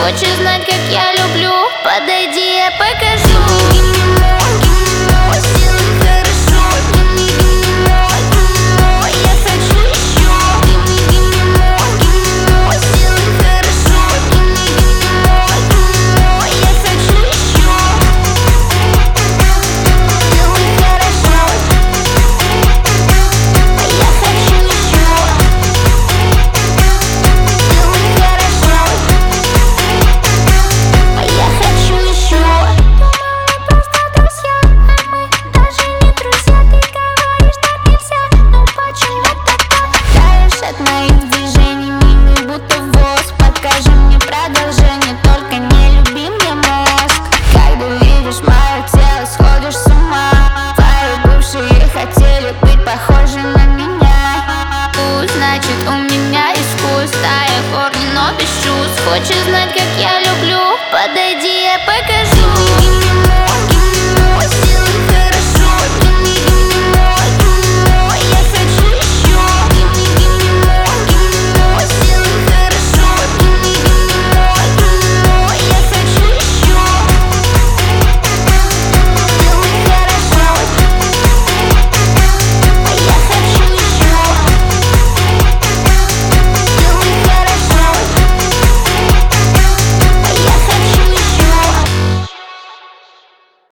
Хочешь знать, как я люблю? Подойди, я покажу. Похожи на меня. Значит, у меня искус, тая корни, но без чувств. Хочешь знать, как я люблю? Подойди, я покажу.